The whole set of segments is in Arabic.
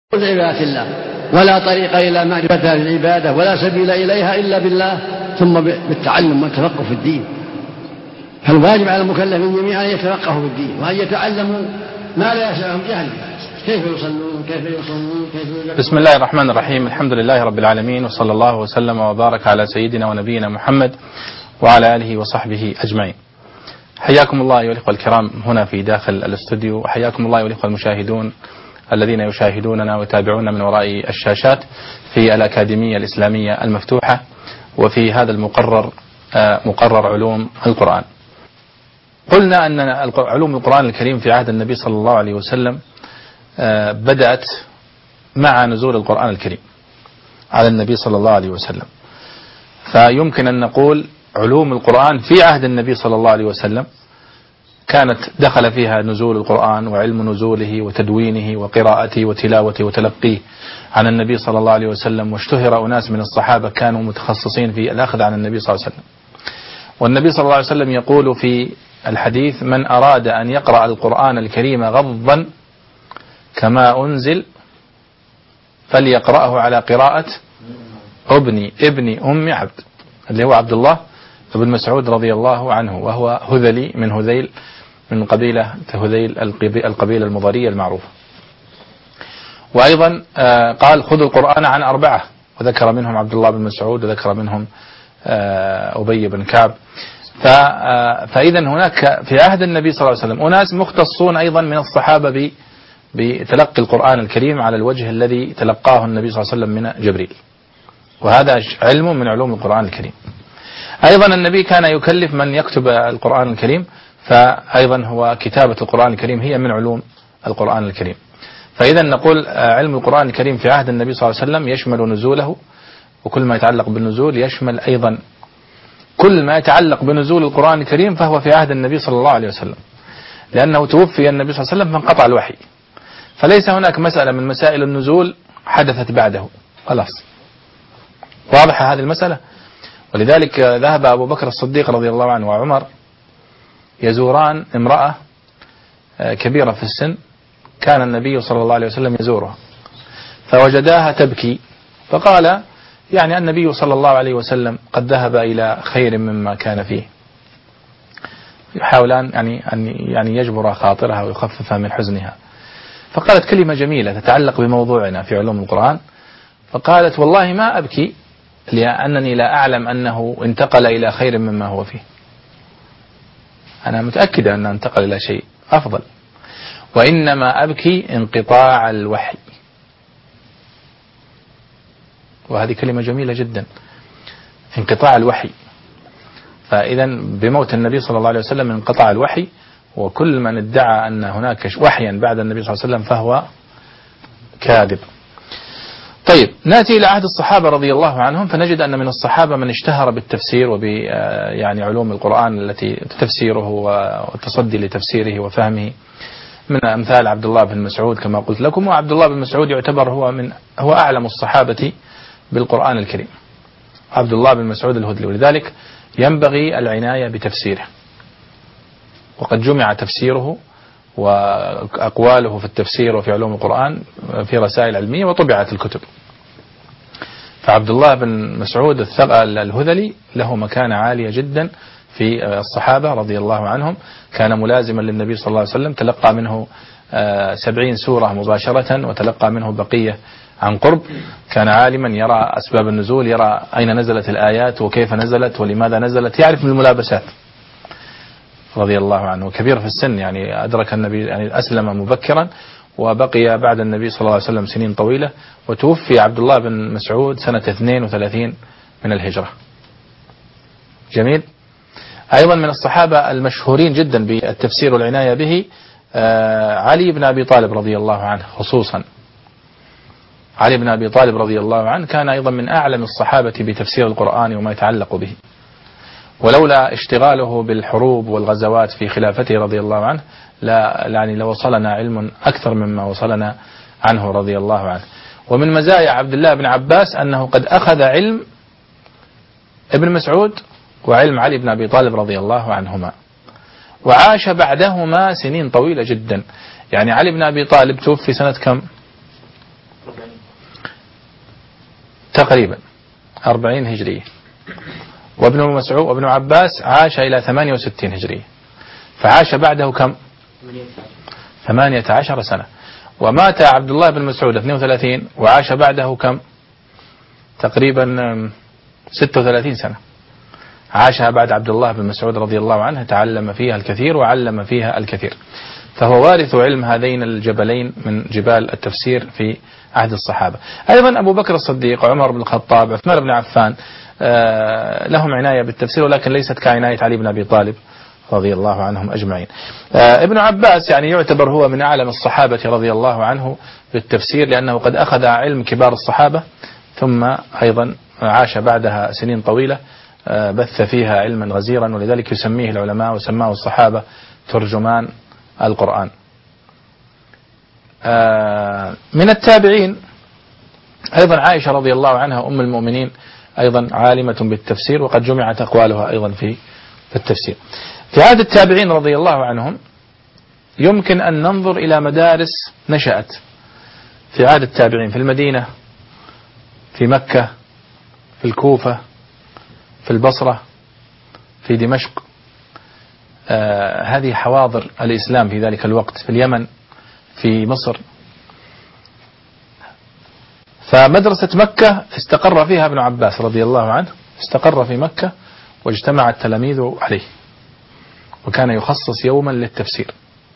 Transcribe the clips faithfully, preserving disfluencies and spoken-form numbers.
عبادة الله، ولا طريق إلى معرفة العبادة ولا سبيل إليها إلا بالله، ثم بالتعلم والتفقه في الدين. فالواجب على المكلفين جميعا أن يتفقهوا في الدين وأن يتعلموا ما لا يسعهم جهل، كيف يصلون كيف يصومون كيف يزكون. بسم الله الرحمن الرحيم، الحمد لله رب العالمين، وصلى الله وسلم وبارك على سيدنا ونبينا محمد وعلى آله وصحبه أجمعين. حياكم الله أيها الإخوة الكرام هنا في داخل الاستوديو، وحياكم الله أيها الإخوة المشاهدون الذين يشاهدوننا ويتابعوننا من وراء الشاشات في الأكاديمية الإسلامية المفتوحة، وفي هذا المقرر مقرر علوم القرآن. قلنا أن علوم القرآن الكريم في عهد النبي صلى الله عليه وسلم بدأت مع نزول القرآن الكريم على النبي صلى الله عليه وسلم، فيمكن أن نقول علوم القرآن في عهد النبي صلى الله عليه وسلم كانت دخل فيها نزول القرآن وعلم نزوله وتدوينه وقراءته وتلاوته وتلقيه عن النبي صلى الله عليه وسلم، واشتهر أناس من الصحابة كانوا متخصصين في الأخذ عن النبي صلى الله عليه وسلم. والنبي صلى الله عليه وسلم يقول في الحديث: من أراد أن يقرأ القرآن الكريم غضا كما أنزل فليقرأه على قراءة ابن ابن أم عبد، اللي هو عبد الله بن مسعود رضي الله عنه، وهو هذلي من هذيل من قبيلة هذيل القبيلة المضرية المعروفة. وأيضا قال: خذوا القرآن عن أربعة، وذكر منهم عبد الله بن مسعود، وذكر منهم أبي بن كعب. فإذا هناك في عهد النبي صلى الله عليه وسلم أناس مختصون أيضا من الصحابة بتلقي القرآن الكريم على الوجه الذي تلقاه النبي صلى الله عليه وسلم من جبريل، وهذا علم من علوم القرآن الكريم. أيضا النبي كان يكلف من يكتب القرآن الكريم، فأيضا هو كتابة القرآن الكريم هي من علوم القرآن الكريم. فإذا نقول علم القرآن الكريم في عهد النبي صلى الله عليه وسلم يشمل نزوله، وكل ما يتعلق بالنزول يشمل أيضا كل ما يتعلق بنزول القرآن الكريم فهو في عهد النبي صلى الله عليه وسلم، لأنه توفي النبي صلى الله عليه وسلم فانقطع الوحي، فليس هناك مسألة من مسائل النزول حدثت بعده، خلاص. واضحة هذه المسألة. ولذلك ذهب أبو بكر الصديق رضي الله عنه وعمر يزوران امرأة كبيرة في السن، كان النبي صلى الله عليه وسلم يزورها، فوجداها تبكي، فقال: يعني النبي صلى الله عليه وسلم قد ذهب إلى خير مما كان فيه. يحاولان يعني أن يعني يجبر خاطرها ويخففها من حزنها. فقالت كلمة جميلة تتعلق بموضوعنا في علوم القرآن، فقالت: والله ما أبكي لأنني لا أعلم أنه انتقل إلى خير مما هو فيه، أنا متأكدة أنه انتقل إلى شيء أفضل، وإنما أبكي انقطاع الوحي. وهذه كلمة جميلة جدا، انقطاع الوحي. فإذا بموت النبي صلى الله عليه وسلم انقطع الوحي، وكل من ادعى أن هناك وحيا بعد النبي صلى الله عليه وسلم فهو كاذب. طيب، نأتي إلى عهد الصحابة رضي الله عنهم، فنجد أن من الصحابة من اشتهر بالتفسير وب يعني علوم القرآن التي تفسيره والتصدي لتفسيره وفهمه، من أمثال عبد الله بن مسعود كما قلت لكم. وعبد الله بن مسعود يعتبر هو من هو أعلم الصحابة بالقرآن الكريم، عبد الله بن مسعود الهذلي، ولذلك ينبغي العناية بتفسيره، وقد جمع تفسيره وأقواله في التفسير وفي علوم القرآن في رسائل علمية وطبعت الكتب. فعبد الله بن مسعود الهذلي له مكانة عالية جدا في الصحابة رضي الله عنهم، كان ملازما للنبي صلى الله عليه وسلم، تلقى منه سبعين سورة مباشرة، وتلقى منه بقية عن قرب، كان عالما يرى أسباب النزول، يرى أين نزلت الآيات وكيف نزلت ولماذا نزلت، يعرف من الملابسات رضي الله عنه. كبير في السن، يعني أدرك النبي، يعني أسلم مبكرا وبقي بعد النبي صلى الله عليه وسلم سنين طويلة، وتوفي عبد الله بن مسعود سنة اثنين وثلاثين من الهجرة. جميل. أيضا من الصحابة المشهورين جدا بالتفسير والعناية به علي بن أبي طالب رضي الله عنه خصوصا. علي بن أبي طالب رضي الله عنه كان أيضا من أعلم الصحابة بتفسير القرآن وما يتعلق به، ولولا اشتغاله بالحروب والغزوات في خلافته رضي الله عنه لا يعني لوصلنا علم أكثر مما وصلنا عنه رضي الله عنه. ومن مزايا عبد الله بن عباس أنه قد أخذ علم ابن مسعود وعلم علي بن أبي طالب رضي الله عنهما، وعاش بعدهما سنين طويلة جدا. يعني علي بن أبي طالب توفي سنة كم؟ تقريبا أربعين هجرية، وابن مسعود وابن عباس عاش إلى ثمانية وستين هجرية، فعاش بعده كم؟ ثمانية عشر سنة. ومات عبد الله بن مسعود اثنين وثلاثين وعاش بعده كم؟ تقريبا ستة وثلاثين سنة، عاشها بعد عبد الله بن مسعود رضي الله عنه، تعلم فيها الكثير وعلم فيها الكثير، فهو وارث علم هذين الجبلين من جبال التفسير في عهد الصحابة. أيضا أبو بكر الصديق وعمر بن الخطاب وعثمان بن عفان لهم عناية بالتفسير، ولكن ليست كعناية علي بن أبي طالب رضي الله عنهم أجمعين. ابن عباس يعني يعتبر هو من أعلم الصحابة رضي الله عنه بالتفسير، لأنه قد أخذ علم كبار الصحابة، ثم أيضا عاش بعدها سنين طويلة بث فيها علما غزيرا، ولذلك يسميه العلماء وسماه الصحابة ترجمان القرآن. من التابعين أيضا عائشة رضي الله عنها أم المؤمنين، أيضا عالمة بالتفسير، وقد جمعت أقوالها أيضا في في التفسير. في عهد التابعين رضي الله عنهم يمكن أن ننظر إلى مدارس نشأت في عهد التابعين في المدينة، في مكة، في الكوفة، في البصرة، في دمشق. آه هذه حواضر الإسلام في ذلك الوقت، في اليمن، في مصر. فمدرسة مكة استقر فيها ابن عباس رضي الله عنه، استقر في مكة واجتمع التلاميذ عليه، وكان يخصص يوما للتفسير،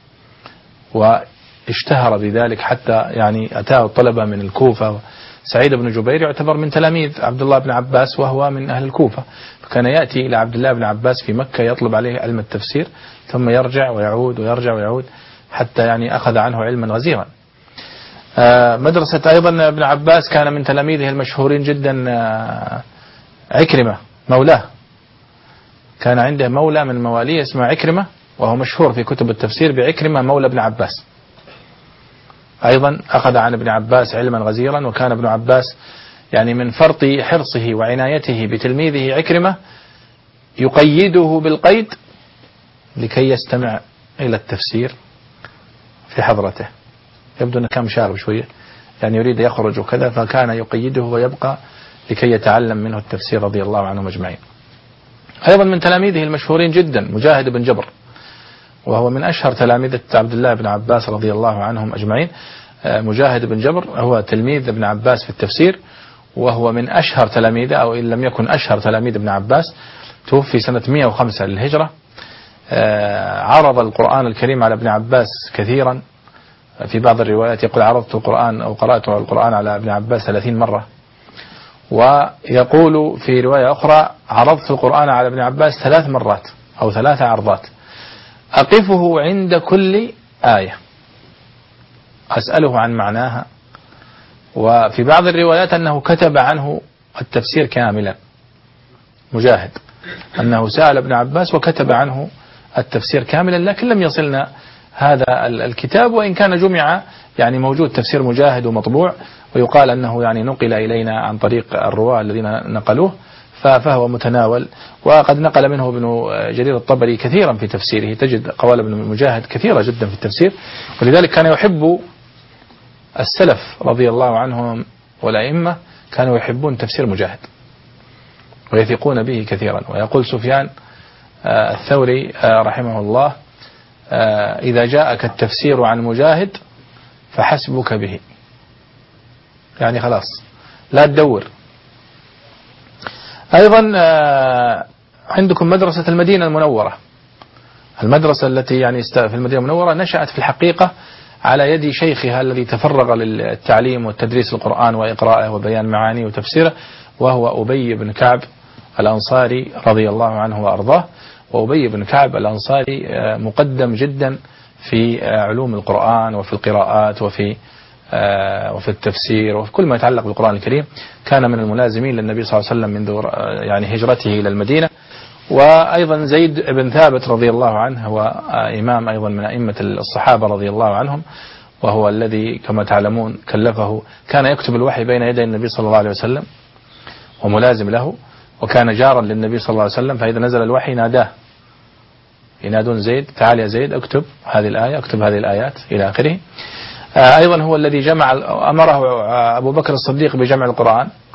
واشتهر بذلك حتى يعني أتاه الطلبة من الكوفة. سعيد بن جبير يعتبر من تلاميذ عبد الله بن عباس وهو من أهل الكوفة، فكان يأتي إلى عبد الله بن عباس في مكة يطلب عليه علم التفسير، ثم يرجع ويعود ويرجع ويعود حتى يعني أخذ عنه علما غزيرا. مدرسة أيضا ابن عباس كان من تلاميذه المشهورين جدا عكرمة مولاه، كان عنده مولى من مواليه اسمه عكرمة، وهو مشهور في كتب التفسير بعكرمة مولى ابن عباس. أيضا أخذ عن ابن عباس علما غزيرا، وكان ابن عباس يعني من فرط حرصه وعنايته بتلميذه عكرمة يقيده بالقيد لكي يستمع إلى التفسير في حضرته. يبدو أنه كان شارب شوية، يعني يريد يخرج وكذا، فكان يقيده ويبقى لكي يتعلم منه التفسير رضي الله عنهم أجمعين. أيضا من تلاميذه المشهورين جدا مجاهد بن جبر، وهو من أشهر تلاميذ عبد الله بن عباس رضي الله عنهم أجمعين. مجاهد بن جبر هو تلميذ ابن عباس في التفسير، وهو من أشهر تلاميذه، أو إن لم يكن أشهر تلاميذ ابن عباس. توفي سنة مئة وخمسة للهجرة. عرض القرآن الكريم على ابن عباس كثيرا، في بعض الروايات يقول عرضت القرآن أو قرأت القرآن على ابن عباس ثلاثين مرة، ويقول في رواية أخرى عرضت القرآن على ابن عباس ثلاث مرات أو ثلاث عرضات، أقفه عند كل آية أسأله عن معناها. وفي بعض الروايات أنه كتب عنه التفسير كاملا، مجاهد أنه سأل ابن عباس وكتب عنه التفسير كاملا، لكن لم يصلنا هذا الكتاب، وإن كان جمع يعني موجود تفسير مجاهد ومطبوع، ويقال أنه يعني نقل إلينا عن طريق الرواة الذين نقلوه، فهو متناول. وقد نقل منه ابن جرير الطبري كثيرا في تفسيره، تجد قوال ابن مجاهد كثيرة جدا في التفسير، ولذلك كان يحب السلف رضي الله عنهم والأئمة كانوا يحبون تفسير مجاهد ويثقون به كثيرا. ويقول سفيان الثوري رحمه الله إذا جاءك التفسير عن مجاهد فحسبك به، يعني خلاص لا تدور. أيضا عندكم مدرسة المدينة المنورة، المدرسة التي يعني في المدينة المنورة نشأت في الحقيقة على يد شيخها الذي تفرغ للتعليم والتدريس القرآن وإقراءه وبيان معانيه وتفسيره، وهو أبي بن كعب الأنصاري رضي الله عنه وأرضاه. وأبي بن كعب الأنصاري مقدم جدا في علوم القرآن وفي القراءات وفي وفي التفسير وفي كل ما يتعلق بالقرآن الكريم. كان من الملازمين للنبي صلى الله عليه وسلم منذ يعني هجرته إلى المدينة. وأيضا زيد بن ثابت رضي الله عنه هو إمام أيضا من أئمة الصحابة رضي الله عنهم، وهو الذي كما تعلمون كلفه، كان يكتب الوحي بين يدي النبي صلى الله عليه وسلم وملازم له، وكان جارا للنبي صلى الله عليه وسلم، فإذا نزل الوحي ناداه، ينادون زيد تعال يا زيد اكتب هذه الآية اكتب هذه الآيات إلى آخره. أيضا هو الذي جمع أمره أبو بكر الصديق بجمع القرآن،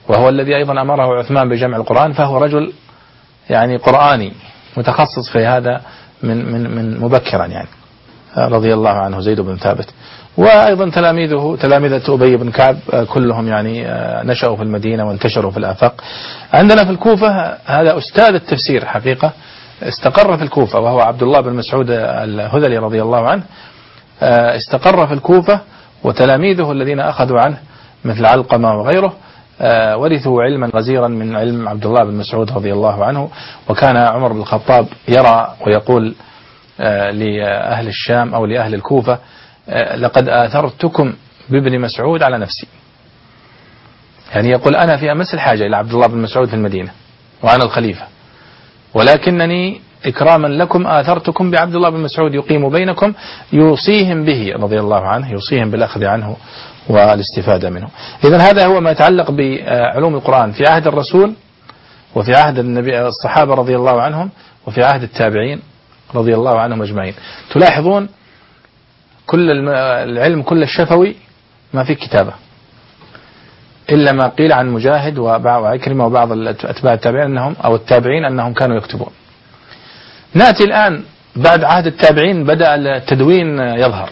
وهو الذي أيضا أمره عثمان بجمع القرآن، فهو رجل يعني قرآني متخصص في هذا من من من مبكرا يعني رضي الله عنه زيد بن ثابت. وأيضا تلاميذه تلامذة أبي بن كعب كلهم يعني نشأوا في المدينة وانتشروا في الآفاق. عندنا في الكوفة هذا أستاذ التفسير حقيقة، استقر في الكوفة، وهو عبد الله بن مسعود الهذلي رضي الله عنه، استقر في الكوفة، وتلاميذه الذين أخذوا عنه مثل علقمة وغيره ورثوا علما غزيرا من علم عبد الله بن مسعود رضي الله عنه. وكان عمر بن الخطاب يرى ويقول لأهل الشام أو لأهل الكوفة: لقد آثرتكم بابن مسعود على نفسي. يعني يقول أنا في أمس الحاجة إلى عبد الله بن مسعود في المدينة وأنا الخليفة، ولكنني إكراما لكم آثرتكم بعبد الله بن مسعود يقيم بينكم، يوصيهم به رضي الله عنه، يوصيهم بالأخذ عنه والاستفادة منه. إذن هذا هو ما يتعلق بعلوم القرآن في عهد الرسول، وفي عهد النبي الصحابة رضي الله عنهم، وفي عهد التابعين رضي الله عنهم أجمعين. تلاحظون كل العلم كل الشفوي ما في كتابة، إلا ما قيل عن مجاهد وعكرمة وبعض أتباع التابعين أنهم أو التابعين أنهم كانوا يكتبون. نأتي الآن بعد عهد التابعين بدأ التدوين يظهر،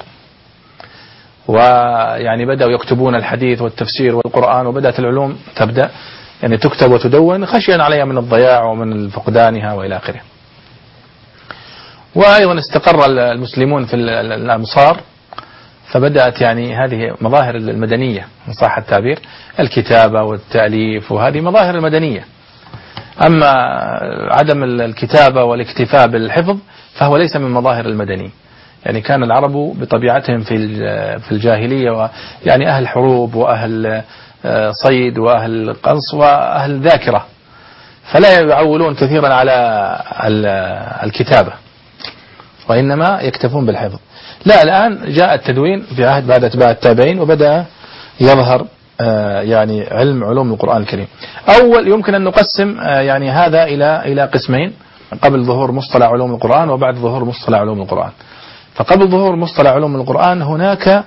ويعني بدأوا يكتبون الحديث والتفسير والقرآن، وبدأت العلوم تبدأ يعني تكتب وتدون خشيا عليها من الضياع ومن فقدانها وإلى آخره. وأيضا استقر المسلمون في الأمصار، فبدأت يعني هذه مظاهر المدنية إن صح التعبير، الكتابة والتأليف، وهذه مظاهر المدنية. أما عدم الكتابة والاكتفاء بالحفظ فهو ليس من مظاهر المدني. يعني كان العرب بطبيعتهم في في الجاهلية يعني أهل حروب وأهل صيد وأهل قنص وأهل ذاكرة، فلا يعولون كثيرا على الكتابة، وإنما يكتفون بالحفظ. لا، الآن جاء التدوين في عهد بعد أتباع التابعين، وبدأ يظهر يعني علم علوم القرآن الكريم. أول يمكن أن نقسم يعني هذا إلى إلى قسمين: قبل ظهور مصطلح علوم القرآن وبعد ظهور مصطلح علوم القرآن. فقبل ظهور مصطلح علوم القرآن هناك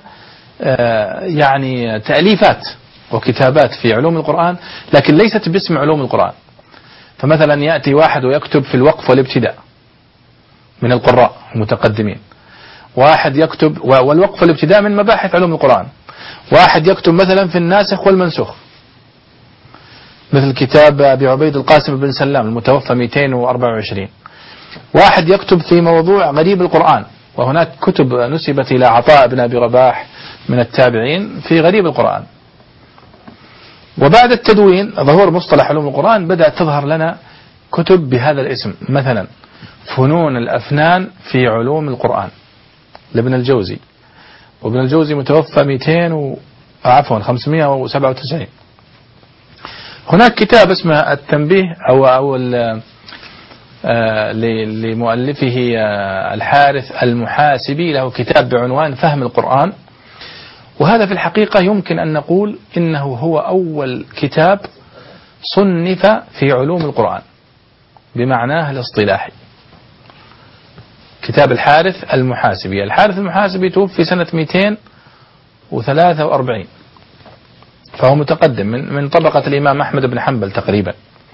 يعني تأليفات وكتابات في علوم القرآن، لكن ليست باسم علوم القرآن. فمثلا يأتي واحد ويكتب في الوقف والابتداء من القراء المتقدمين، واحد يكتب والوقف والابتداء من مباحث علوم القرآن، واحد يكتب مثلا في الناسخ والمنسوخ مثل كتاب أبي عبيد القاسم بن سلام المتوفى مئتين وأربعة وعشرين، واحد يكتب في موضوع غريب القرآن، وهناك كتب نسبت إلى عطاء بن أبي رباح من التابعين في غريب القرآن. وبعد التدوين ظهور مصطلح علوم القرآن بدأت تظهر لنا كتب بهذا الاسم، مثلا فنون الأفنان في علوم القرآن لابن الجوزي، وابن الجوزي متوفى مئتين و... عفوا خمسمائة وسبعة وتسعين. هناك كتاب اسمه التنبيه أو أو لمؤلفه الحارث المحاسبي، له كتاب بعنوان فهم القرآن، وهذا في الحقيقة يمكن أن نقول إنه هو أول كتاب صنف في علوم القرآن بمعناه الاصطلاحي. كتاب الحارث المحاسبي. الحارث المحاسبي توفي سنة مئتين وثلاثة وأربعين، فهو متقدم من من طبقة الإمام أحمد بن حنبل تقريبا.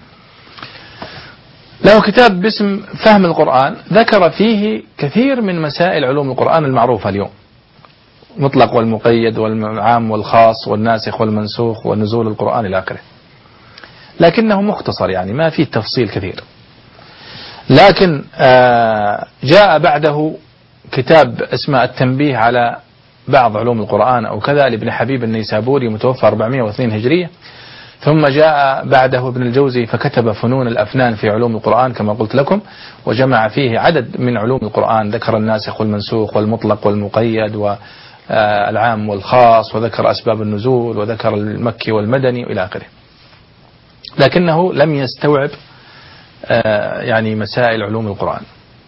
له كتاب باسم فهم القرآن، ذكر فيه كثير من مسائل علوم القرآن المعروفة اليوم، مطلق والمقيد والعام والخاص والناسخ والمنسوخ ونزول القرآن إلى آخره، لكنه مختصر يعني ما فيه تفصيل كثير. لكن جاء بعده كتاب اسمه التنبيه على بعض علوم القرآن أو كذا لابن حبيب النيسابوري متوفى أربعمائة واثنين هجرية. ثم جاء بعده ابن الجوزي فكتب فنون الأفنان في علوم القرآن كما قلت لكم، وجمع فيه عدد من علوم القرآن، ذكر الناسخ والمنسوخ والمطلق والمقيد والعام والخاص، وذكر أسباب النزول، وذكر المكي والمدني وإلى آخره، لكنه لم يستوعب يعني مسائل علوم القرآن.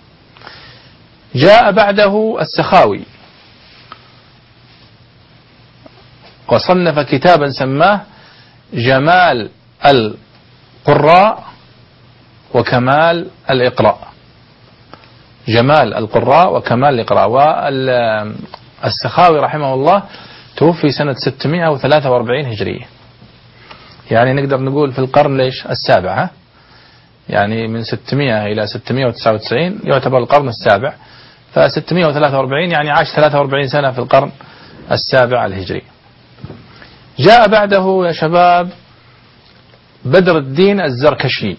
جاء بعده السخاوي وصنف كتابا سماه جمال القراء وكمال الإقراء، جمال القراء وكمال الإقراء. والسخاوي رحمه الله توفي سنة ستمائة وثلاثة وأربعين هجرية، يعني نقدر نقول في القرن ليش السابع، ها؟ يعني من ستمائة إلى ستمائة وتسعة وتسعين يعتبر القرن السابع، فستمائة وثلاثة وأربعين يعني عاش ثلاثة وأربعين سنة في القرن السابع الهجري. جاء بعده يا شباب بدر الدين الزركشي،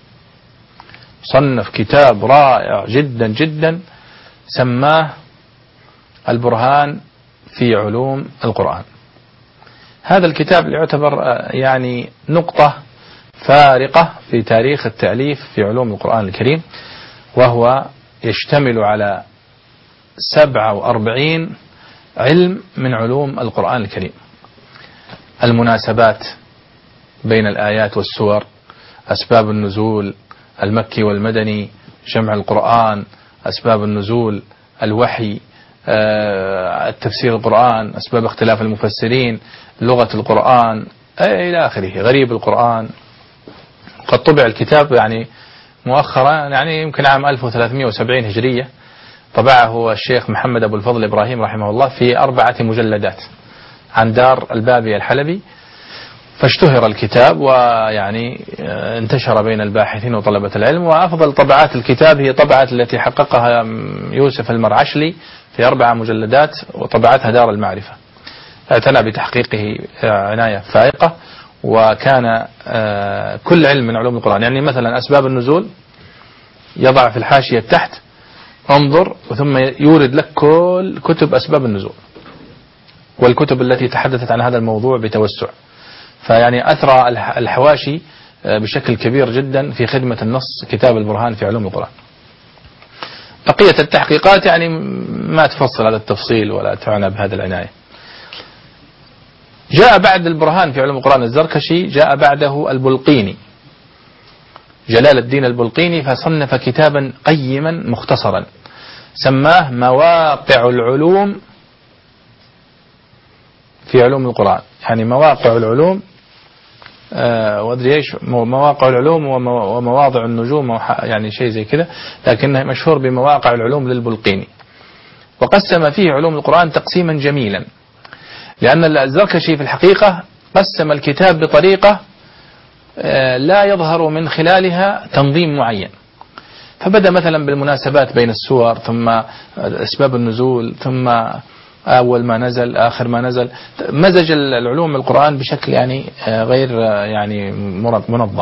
صنف كتاب رائع جدا جدا سماه البرهان في علوم القرآن. هذا الكتاب يعتبر يعني نقطة فارقة في تاريخ التأليف في علوم القرآن الكريم، وهو يشتمل على سبعة وأربعين علم من علوم القرآن الكريم: المناسبات بين الآيات والسور، أسباب النزول، المكي والمدني، جمع القرآن، أسباب النزول، الوحي، التفسير القرآن، أسباب اختلاف المفسرين، لغة القرآن إلى آخره، غريب القرآن. قد طبع الكتاب يعني مؤخرا، يعني يمكن عام ألف وثلاثمائة وسبعين هجرية، طبعه الشيخ محمد أبو الفضل إبراهيم رحمه الله في أربعة مجلدات عن دار البابي الحلبي، فاشتهر الكتاب ويعني انتشر بين الباحثين وطلبة العلم. وأفضل طبعات الكتاب هي طبعة التي حققها يوسف المرعشلي في أربع مجلدات وطبعتها دار المعرفة، اعتنى بتحقيقه عناية فائقة. وكان كل علم من علوم القرآن، يعني مثلا أسباب النزول يضع في الحاشية تحت انظر، ثم يورد لك كل كتب أسباب النزول والكتب التي تحدثت عن هذا الموضوع بتوسع، فيعني أثرى الحواشي بشكل كبير جدا في خدمة النص كتاب البرهان في علوم القرآن. بقية التحقيقات يعني ما تفصل هذا التفصيل ولا تعنى بهذا العناية. جاء بعد البرهان في علوم القرآن الزركشي جاء بعده البلقيني، جلال الدين البلقيني، فصنف كتابا قيما مختصرا سماه مواقع العلوم في علوم القرآن، يعني مواقع العلوم آه وادري ايش مواقع العلوم ومواضع النجوم، يعني شيء زي كذا، لكنه مشهور بمواقع العلوم للبلقيني. وقسم فيه علوم القرآن تقسيما جميلا، لأن الزركشي في الحقيقة قسم الكتاب بطريقة آه لا يظهر من خلالها تنظيم معين، فبدأ مثلا بالمناسبات بين السور، ثم أسباب النزول، ثم أول ما نزل آخر ما نزل، مزج العلوم القرآن بشكل يعني غير يعني منظم.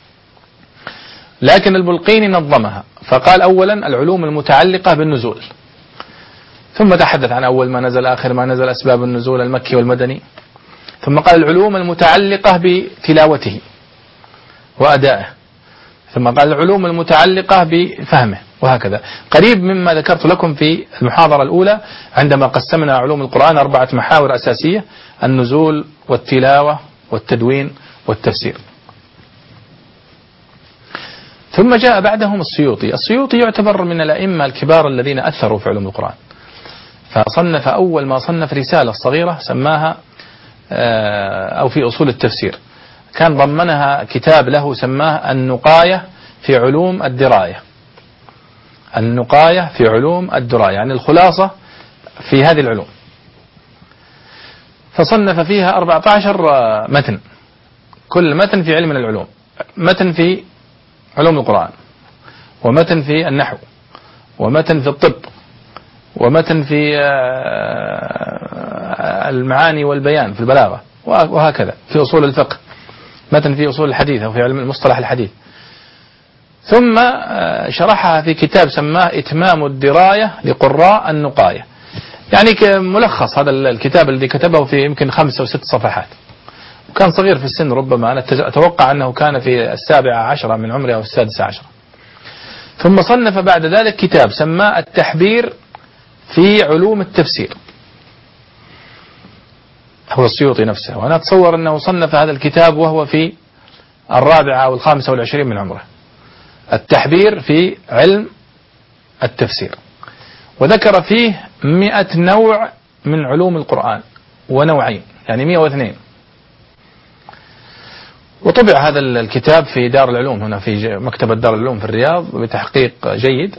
لكن البلقيني نظمها، فقال أولا العلوم المتعلقة بالنزول، ثم تحدث عن أول ما نزل آخر ما نزل، أسباب النزول، المكي والمدني، ثم قال العلوم المتعلقة بتلاوته وأدائه، ثم قال العلوم المتعلقة بفهمه، وهكذا، قريب مما ذكرت لكم في المحاضرة الأولى عندما قسمنا علوم القرآن أربعة محاور أساسية: النزول والتلاوة والتدوين والتفسير. ثم جاء بعدهم السيوطي. السيوطي يعتبر من الأئمة الكبار الذين أثروا في علوم القرآن، فصنف أول ما صنف رسالة صغيرة سماها أو في أصول التفسير، كان ضمنها كتاب له سماه النقاية في علوم الدراية، النقاية في علوم الدراية، يعني الخلاصة في هذه العلوم. فصنف فيها أربعة عشر متن، كل متن في علم من العلوم، متن في علوم القرآن، ومتن في النحو، ومتن في الطب، ومتن في المعاني والبيان في البلاغة، وهكذا في أصول الفقه، متن في أصول الحديث أو في علم المصطلح الحديث. ثم شرحها في كتاب سماه إتمام الدراية لقراء النقاية، يعني ملخص هذا الكتاب الذي كتبه في يمكن خمسة أو ست صفحات، وكان صغير في السن، ربما أنا أتوقع أنه كان في السابعة عشرة من عمره أو السادسة عشرة. ثم صنف بعد ذلك كتاب سماه التحبير في علوم التفسير، هو السيوطي نفسه، وأنا أتصور أنه صنف هذا الكتاب وهو في الرابعة أو الخامسة والعشرين من عمره، التحبير في علم التفسير، وذكر فيه مئة نوع من علوم القرآن ونوعين، يعني مئة واثنين. وطبع هذا الكتاب في دار العلوم هنا في مكتبة دار العلوم في الرياض بتحقيق جيد،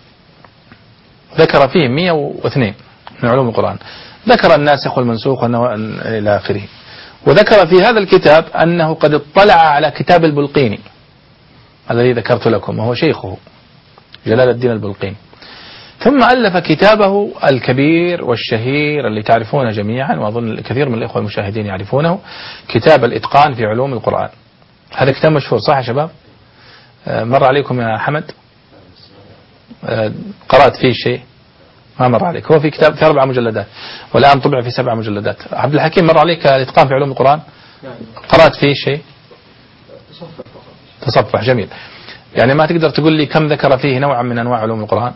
ذكر فيه مئة واثنين من علوم القرآن، ذكر الناسخ والمنسوخ إلى آخره. وذكر في هذا الكتاب أنه قد اطلع على كتاب البلقيني الذي ذكرت لكم وهو شيخه جلال الدين البلقيني، ثم ألف كتابه الكبير والشهير اللي تعرفونه جميعا، وأظن الكثير من الإخوة المشاهدين يعرفونه، كتاب الإتقان في علوم القرآن. هذا كتاب مشهور صح يا شباب؟ مر عليكم يا حمد؟ قرأت فيه شيء؟ ما مر عليك. هو في كتاب في أربع مجلدات والآن طبع في سبع مجلدات. عبد الحكيم مر عليك الإتقان في علوم القرآن؟ قرأت فيه شيء؟ تصفح. جميل. يعني ما تقدر تقول لي كم ذكر فيه نوعا من أنواع علوم القرآن؟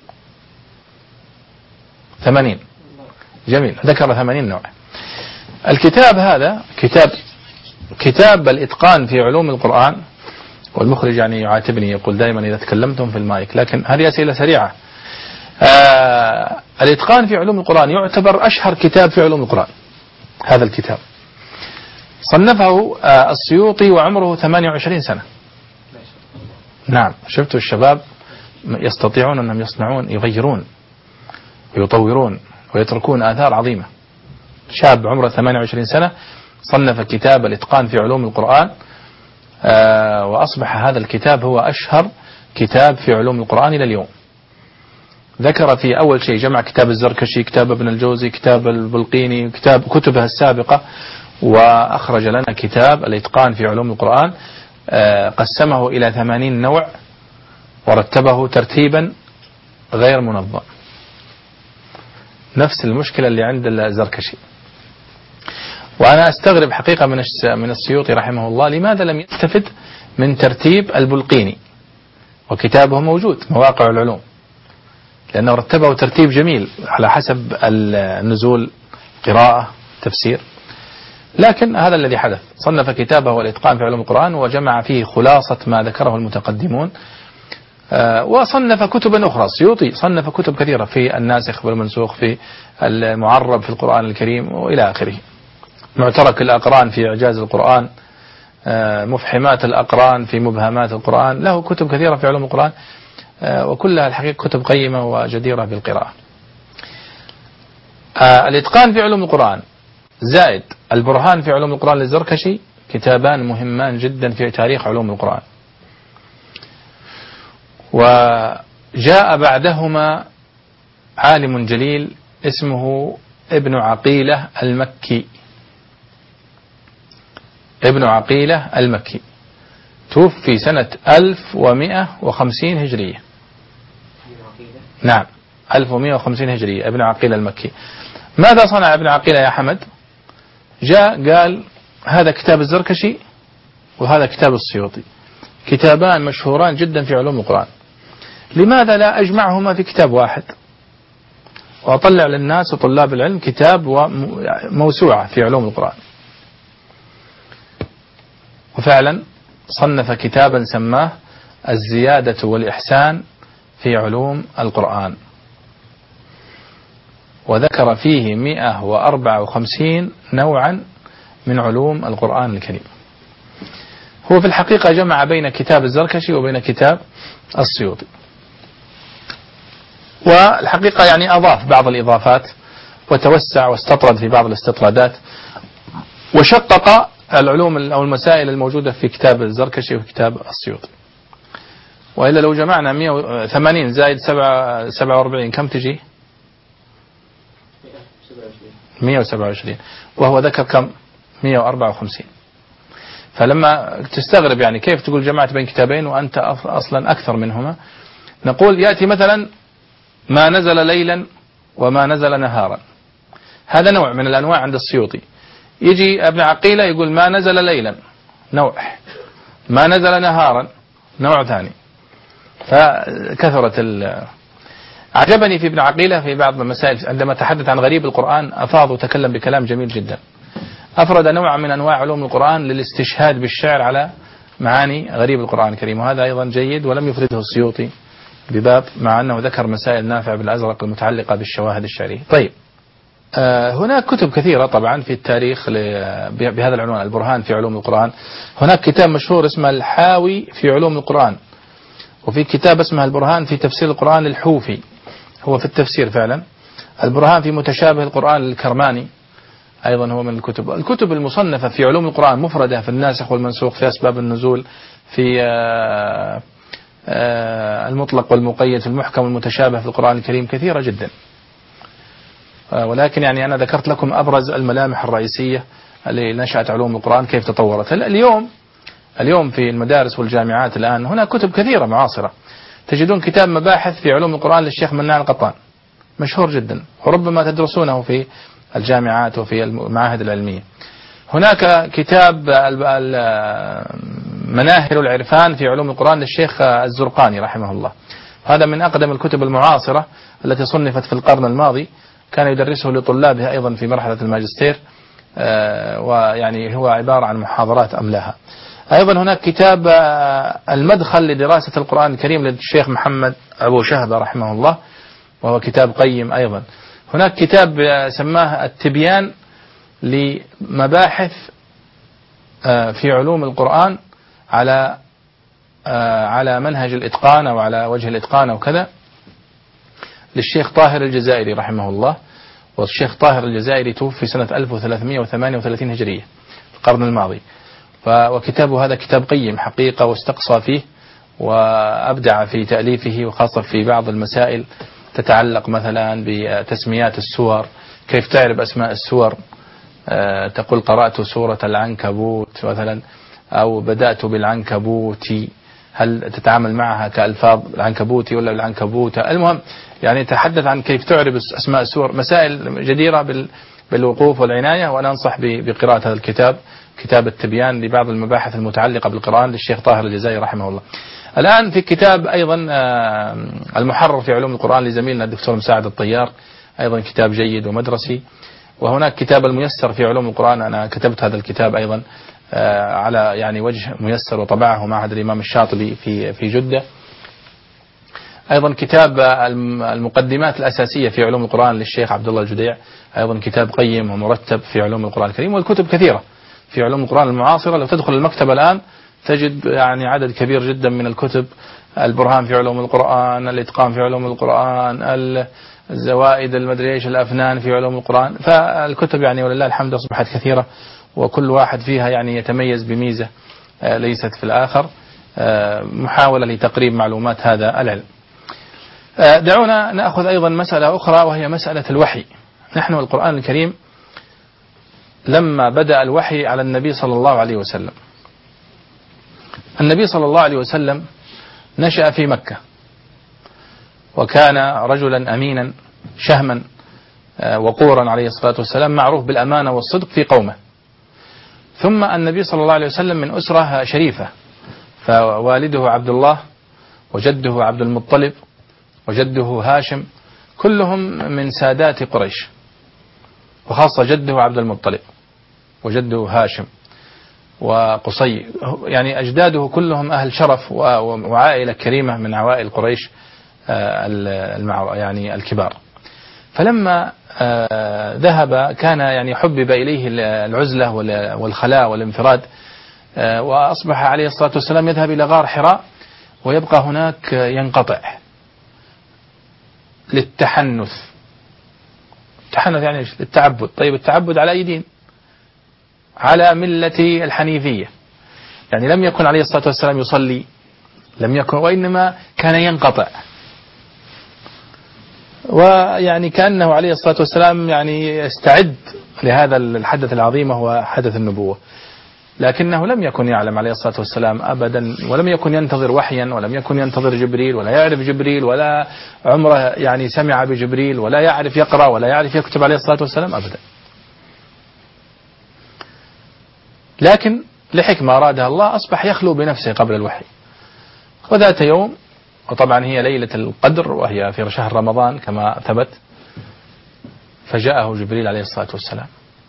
ثمانين. جميل. ذكر ثمانين نوع. الكتاب هذا كتاب كتاب الإتقان في علوم القرآن، والمخرج يعني يعاتبني يقول دائما إذا تكلمتم في المايك، لكن هذه أسئلة سريعة. آه الإتقان في علوم القرآن يعتبر أشهر كتاب في علوم القرآن. هذا الكتاب صنفه آه السيوطي وعمره ثمانية وعشرين سنة. نعم، شفتوا الشباب يستطيعون أنهم يصنعون يغيرون ويطورون ويتركون آثار عظيمة. شاب عمره ثمانية وعشرين سنة صنف كتاب الإتقان في علوم القرآن، آه وأصبح هذا الكتاب هو أشهر كتاب في علوم القرآن إلى اليوم. ذكر في أول شيء جمع كتاب الزركشي، كتاب ابن الجوزي، كتاب البلقيني، كتاب كتبها السابقة، وأخرج لنا كتاب الإتقان في علوم القرآن، آه قسمه إلى ثمانين نوع ورتبه ترتيبا غير منظم. نفس المشكلة اللي عند الزركشي. وأنا أستغرب حقيقة من من السيوطي رحمه الله لماذا لم يستفد من ترتيب البلقيني، وكتابه موجود مواقع العلوم، لأنه رتبه ترتيب جميل على حسب النزول، قراءة، تفسير. لكن هذا الذي حدث، صنف كتابه الإتقان في علوم القرآن وجمع فيه خلاصة ما ذكره المتقدمون، وصنف كتبا أخرى. السيوطي صنف كتب كثيرة في الناسخ والمنسوخ، في المعرب في القرآن الكريم وإلى آخره، معترك الأقران في إعجاز القرآن، مفحمات الأقران في مبهمات القرآن. له كتب كثيرة في علوم القرآن، وكلها الحقيقة كتب قيمة وجديرة بالقراءة. الإتقان في علوم القرآن زائد البرهان في علوم القرآن للزركشي كتابان مهمان جدا في تاريخ علوم القرآن. وجاء بعدهما عالم جليل اسمه ابن عقيلة المكي. ابن عقيلة المكي توفي سنة ألف ومئة وخمسين هجرية. نعم، ألف ومئة وخمسين هجرية. ابن عقيلة المكي. ماذا صنع ابن عقيلة يا حمد؟ جاء قال هذا كتاب الزركشي وهذا كتاب السيوطي، كتابان مشهوران جدا في علوم القرآن، لماذا لا أجمعهما في كتاب واحد وأطلع للناس وطلاب العلم كتاب وموسوعة في علوم القرآن؟ وفعلا صنف كتابا سماه الزيادة والإحسان في علوم القرآن، وذكر فيه مئة وأربعة وخمسين نوعا من علوم القرآن الكريم. هو في الحقيقة جمع بين كتاب الزركشي وبين كتاب السيوطي، والحقيقة يعني أضاف بعض الإضافات وتوسع واستطرد في بعض الاستطرادات، وشقق العلوم أو المسائل الموجودة في كتاب الزركشي وكتاب السيوطي. وإلا لو جمعنا مئة وثمانين زائد سبعة وأربعين كم تجي؟ مئة وسبعة وعشرين، وهو ذكر كم؟ مئة وأربعة وخمسين. فلما تستغرب يعني كيف تقول جمعت بين كتابين وأنت أصلا أكثر منهما، نقول يأتي مثلا ما نزل ليلا وما نزل نهارا، هذا نوع من الأنواع عند السيوطي. يجي ابن عقيلة يقول ما نزل ليلا نوع، ما نزل نهارا نوع ثاني، فكثرت ال عجبني في ابن عقيلة في بعض المسائل عندما تحدث عن غريب القرآن أفاض وتكلم بكلام جميل جدا. أفرد نوع من أنواع علوم القرآن للاستشهاد بالشعر على معاني غريب القرآن الكريم، وهذا أيضا جيد ولم يفرده السيوطي بباب، مع أنه ذكر مسائل نافع بالأزرق المتعلقة بالشواهد الشعرية. طيب، آه هناك كتب كثيرة طبعا في التاريخ بهذا العنوان، البرهان في علوم القرآن. هناك كتاب مشهور اسمه الحاوي في علوم القرآن، وفي كتاب اسمه البرهان في تفسير القرآن الحوفي، هو في التفسير فعلا. البرهان في متشابه القرآن الكرماني، أيضا هو من الكتب. الكتب المصنفة في علوم القرآن مفردة في الناسخ والمنسوخ، في أسباب النزول، في المطلق والمقيد، في المحكم والمتشابه في القرآن الكريم، كثيرة جدا. ولكن يعني أنا ذكرت لكم أبرز الملامح الرئيسية لنشأة علوم القرآن كيف تطورت. اليوم اليوم في المدارس والجامعات الآن هناك كتب كثيرة معاصرة. تجدون كتاب مباحث في علوم القرآن للشيخ مناع القطان، مشهور جدا، وربما تدرسونه في الجامعات وفي المعاهد العلمية. هناك كتاب مناهل العرفان في علوم القرآن للشيخ الزرقاني رحمه الله، هذا من أقدم الكتب المعاصرة التي صنفت في القرن الماضي، كان يدرسه لطلابه أيضا في مرحلة الماجستير، ويعني هو عبارة عن محاضرات أملاها. أيضا هناك كتاب المدخل لدراسة القرآن الكريم للشيخ محمد أبو شهبة رحمه الله، وهو كتاب قيم أيضا. هناك كتاب سماه التبيان لمباحث في علوم القرآن على على منهج الإتقان أو على وجه الإتقان أو كذا، للشيخ طاهر الجزائري رحمه الله. والشيخ طاهر الجزائري توفي سنة ألف وثلاثمائة وثمانية وثلاثين هجرية في القرن الماضي. وكتابه هذا كتاب قيم حقيقة، واستقصى فيه وأبدع في تأليفه، وخاصة في بعض المسائل تتعلق مثلا بتسميات السور، كيف تعرف أسماء السور، تقول قرأت سورة العنكبوت مثلا، أو بدأت بالعنكبوت، هل تتعامل معها كألفاظ العنكبوتي ولا العنكبوت؟ المهم يعني تحدث عن كيف تعرف أسماء السور، مسائل جديرة بالوقوف والعناية. وأنا أنصح بقراءة هذا الكتاب، كتاب التبيان لبعض المباحث المتعلقة بالقرآن للشيخ طاهر الجزائري رحمه الله. الآن في كتاب أيضا المحرر في علوم القرآن لزميلنا الدكتور مساعد الطيار، أيضا كتاب جيد ومدرسي. وهناك كتاب الميسر في علوم القرآن، أنا كتبت هذا الكتاب أيضا على يعني وجه ميسر، وطبعه معهد الإمام الشاطبي في في جدة. أيضا كتاب المقدمات الأساسية في علوم القرآن للشيخ عبد الله الجديع، أيضا كتاب قيم ومرتب في علوم القرآن الكريم. والكتب كثيرة في علوم القرآن المعاصرة، لو تدخل المكتبة الآن تجد يعني عدد كبير جدا من الكتب، البرهان في علوم القرآن، الإتقان في علوم القرآن، الزوائد المدري ايش الأفنان في علوم القرآن. فالكتب يعني ولله الحمد أصبحت كثيرة، وكل واحد فيها يعني يتميز بميزة ليست في الآخر، محاولة لتقريب معلومات هذا العلم. دعونا نأخذ أيضا مسألة أخرى، وهي مسألة الوحي. نحن القرآن الكريم لما بدأ الوحي على النبي صلى الله عليه وسلم، النبي صلى الله عليه وسلم نشأ في مكة، وكان رجلا أمينا شهما وقورا عليه الصلاة والسلام، معروف بالأمانة والصدق في قومه. ثم النبي صلى الله عليه وسلم من أسرة شريفة، فوالده عبد الله، وجده عبد المطلب، وجده هاشم، كلهم من سادات قريش، وخاصة جده عبد المطلب وجده هاشم وقصي، يعني أجداده كلهم أهل شرف وعائلة كريمة من عوائل قريش يعني الكبار. فلما ذهب كان يعني حبب إليه العزلة والخلاء والانفراد، وأصبح عليه الصلاة والسلام يذهب إلى غار حراء ويبقى هناك ينقطع للتحنث. التحنث يعني التعبد. طيب التعبد على أي دين؟ على ملة الحنيفية. يعني لم يكن عليه الصلاة والسلام يصلي، لم يكن، وإنما كان ينقطع، ويعني كأنه عليه الصلاة والسلام يعني يستعد لهذا الحدث العظيم وهو حدث النبوة. لكنه لم يكن يعلم عليه الصلاة والسلام أبدا، ولم يكن ينتظر وحيا، ولم يكن ينتظر جبريل، ولا يعرف جبريل، ولا عمره يعني سمع بجبريل، ولا يعرف يقرأ، ولا يعرف يكتب عليه الصلاة والسلام أبدا. لكن لحكمة أرادها الله أصبح يخلو بنفسه قبل الوحي. وذات يوم، وطبعا هي ليلة القدر وهي في شهر رمضان كما ثبت، فجاءه جبريل عليه الصلاة والسلام،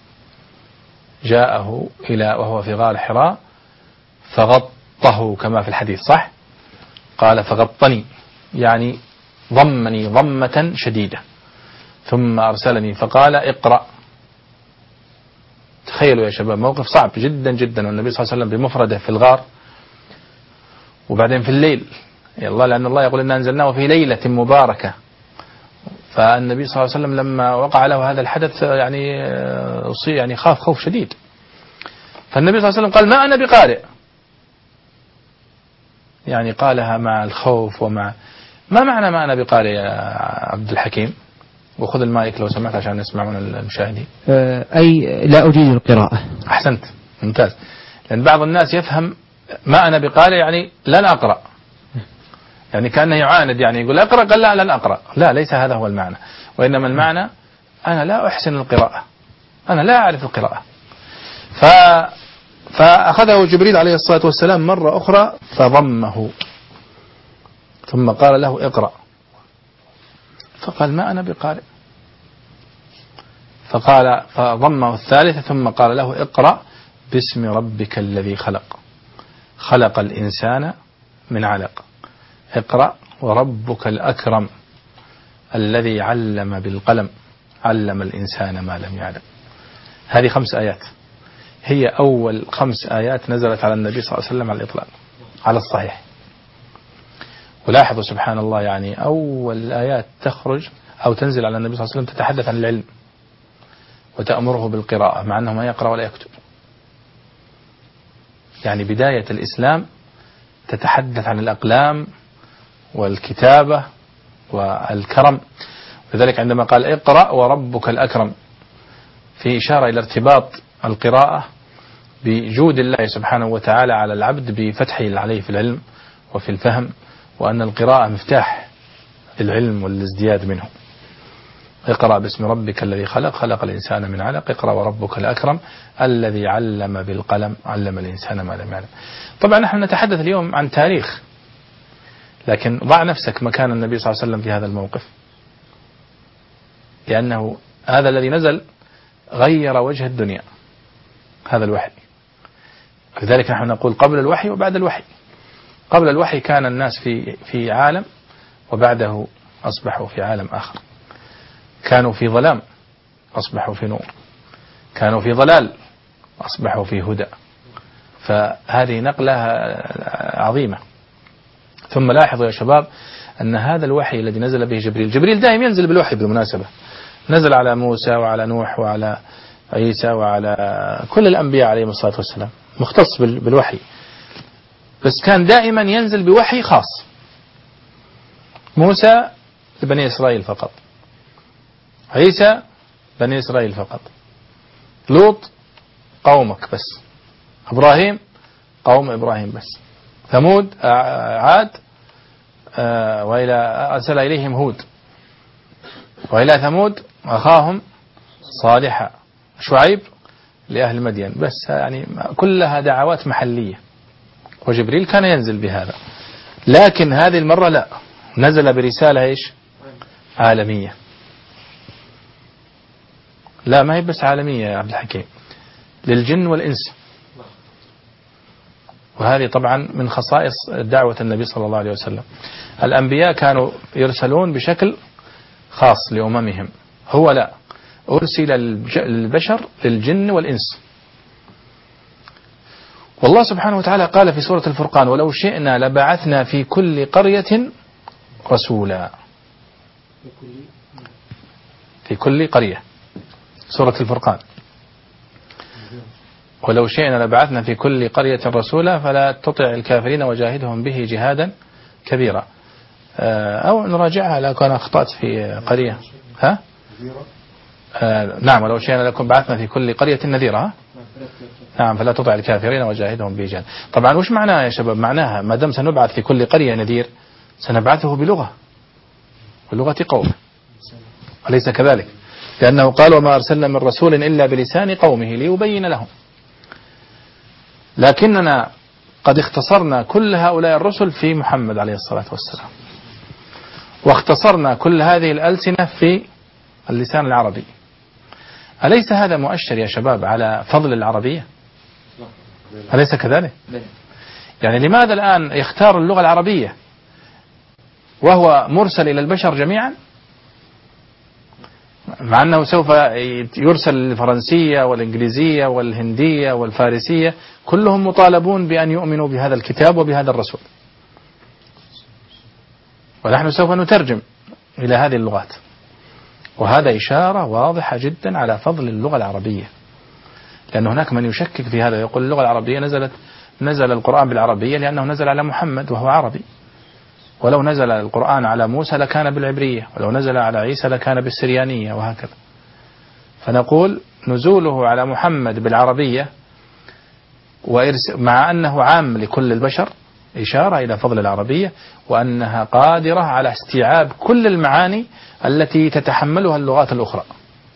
جاءه إلى وهو في غار حراء فغطه كما في الحديث، صح؟ قال فغطني، يعني ضمني ضمة شديدة، ثم أرسلني فقال اقرأ. تخيلوا يا شباب، موقف صعب جدا جدا، والنبي صلى الله عليه وسلم بمفرده في الغار، وبعدين في الليل، يا الله، لأن الله يقول إنا أنزلناه في ليلة مباركة، فالنبي صلى الله عليه وسلم لما وقع له هذا الحدث يعني يعني خاف خوف شديد. فالنبي صلى الله عليه وسلم قال ما أنا بقارئ، يعني قالها مع الخوف ومع ما معنى ما أنا بقارئ يا عبد الحكيم؟ وخذ المايك لو سمحت عشان نسمع من المشاهدين. أي لا أجيد القراءة. أحسنت، ممتاز. لأن بعض الناس يفهم ما أنا بقارئ يعني لن أقرأ، يعني كأنه يعاند، يعني يقول أقرأ، قال لا لن أقرأ. لا، ليس هذا هو المعنى، وإنما المعنى أنا لا أحسن القراءة، أنا لا أعرف القراءة. ف فأخذه جبريل عليه الصلاة والسلام مرة أخرى فضمه، ثم قال له اقرأ، فقال ما أنا بقارئ. فقال فضمه الثالثة ثم قال له اقرأ باسم ربك الذي خلق، خلق الإنسان من علق، اقرأ وربك الأكرم الذي علم بالقلم، علم الإنسان ما لم يعلم. هذه خمس آيات، هي أول خمس آيات نزلت على النبي صلى الله عليه وسلم على الإطلاق على الصحيح. ولاحظوا سبحان الله، يعني أول آيات تخرج أو تنزل على النبي صلى الله عليه وسلم تتحدث عن العلم وتأمره بالقراءة، مع أنه ما يقرأ ولا يكتب. يعني بداية الإسلام تتحدث عن الأقلام والكتابة والكرم. لذلك عندما قال اقرأ وربك الأكرم، في إشارة إلى ارتباط القراءة بجود الله سبحانه وتعالى على العبد بفتحه عليه في العلم وفي الفهم، وأن القراءة مفتاح العلم والازدياد منه. اقرأ باسم ربك الذي خلق، خلق الإنسان من علق، اقرأ وربك الأكرم الذي علم بالقلم، علم الإنسان ما لم يعلم. طبعا نحن نتحدث اليوم عن تاريخ، لكن ضع نفسك مكان النبي صلى الله عليه وسلم في هذا الموقف، لأنه هذا الذي نزل غير وجه الدنيا، هذا الوحي. لذلك نحن نقول قبل الوحي وبعد الوحي. قبل الوحي كان الناس في في عالم، وبعده أصبحوا في عالم آخر. كانوا في ظلام أصبحوا في نور، كانوا في ضلال أصبحوا في هدى. فهذه نقلة عظيمة. ثم لاحظوا يا شباب أن هذا الوحي الذي نزل به جبريل، جبريل دائم ينزل بالوحي بالمناسبة، نزل على موسى وعلى نوح وعلى عيسى وعلى كل الأنبياء عليهم الصلاة والسلام، مختص بالوحي، بس كان دائما ينزل بوحي خاص. موسى لبني إسرائيل فقط، عيسى بني إسرائيل فقط، لوط قومك بس، إبراهيم قوم إبراهيم بس، ثمود عاد وإلى أرسل إليهم هود، وإلى ثمود أخاهم صالحا، شعيب لأهل مدين، بس يعني كلها دعوات محلية. وجبريل كان ينزل بهذا، لكن هذه المرة لا، نزل برسالة إيش؟ عالمية. لا، ما هي بس عالمية يا عبد الحكيم، للجن والإنس. وهذه طبعا من خصائص دعوة النبي صلى الله عليه وسلم. الأنبياء كانوا يرسلون بشكل خاص لأممهم، هو لا، أرسل البشر للجن والإنس. والله سبحانه وتعالى قال في سورة الفرقان ولو شئنا لبعثنا في كل قرية رسولا، في كل قرية، سورة الفرقان، ولو شئنا لبعثنا في كل قرية رسولا فلا تطع الكافرين وجاهدهم به جهادا كبيرا. أو نراجعها لو كان أخطأت في قرية. ها؟ آه نعم، ولو شئنا لكم بعثنا في كل قرية نذيرا. نعم، فلا تطع الكافرين وجاهدهم به جهادا. طبعا وش معناها يا شباب؟ معناها ما دام سنبعث في كل قرية نذير سنبعثه بلغة، بلغة قوم، أليس كذلك؟ لأنه قال وما أرسلنا من رسول إلا بلسان قومه ليبين لهم. لكننا قد اختصرنا كل هؤلاء الرسل في محمد عليه الصلاة والسلام، واختصرنا كل هذه الألسنة في اللسان العربي. أليس هذا مؤشر يا شباب على فضل العربية؟ أليس كذلك؟ يعني لماذا الآن يختار اللغة العربية وهو مرسل إلى البشر جميعا، مع أنه سوف يرسل الفرنسية والإنجليزية والهندية والفارسية، كلهم مطالبون بأن يؤمنوا بهذا الكتاب وبهذا الرسول، ونحن سوف نترجم إلى هذه اللغات. وهذا إشارة واضحة جدا على فضل اللغة العربية، لأن هناك من يشكك في هذا، يقول اللغة العربية نزلت نزل القرآن بالعربية لأنه نزل على محمد وهو عربي، ولو نزل القرآن على موسى لكان بالعبرية، ولو نزل على عيسى لكان بالسريانية، وهكذا. فنقول نزوله على محمد بالعربية مع أنه عام لكل البشر إشارة إلى فضل العربية، وأنها قادرة على استيعاب كل المعاني التي تتحملها اللغات الأخرى.